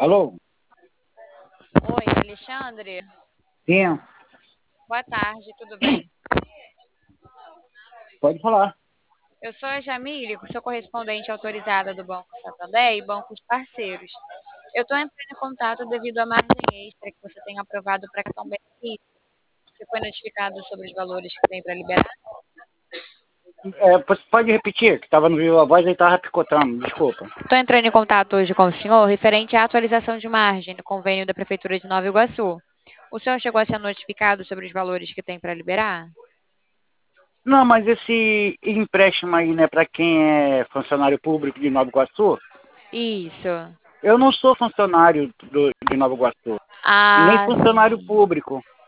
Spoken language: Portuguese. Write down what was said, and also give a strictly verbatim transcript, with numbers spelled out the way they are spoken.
Alô? Oi, Alexandre. Sim, Boa tarde, tudo bem? pode falar. Eu sou a Jamile, sou correspondente autorizada do Banco Santander e bancos parceiros. Eu estou entrando em contato devido à margem extra que você tem aprovado para cartão benefício. Você foi notificado sobre os valores que tem para liberar? É, você pode repetir, que estava no Viva Voz e estava picotando, desculpa. Estou entrando em contato hoje com o senhor referente à atualização de margem do convênio da Prefeitura de Nova Iguaçu. O senhor chegou a ser notificado sobre os valores que tem para liberar? Não, mas esse empréstimo aí, né, para quem é funcionário público de Nova Iguaçu, Isso. eu não sou funcionário do, de Nova Iguaçu, e nem Ah, funcionário sim. público.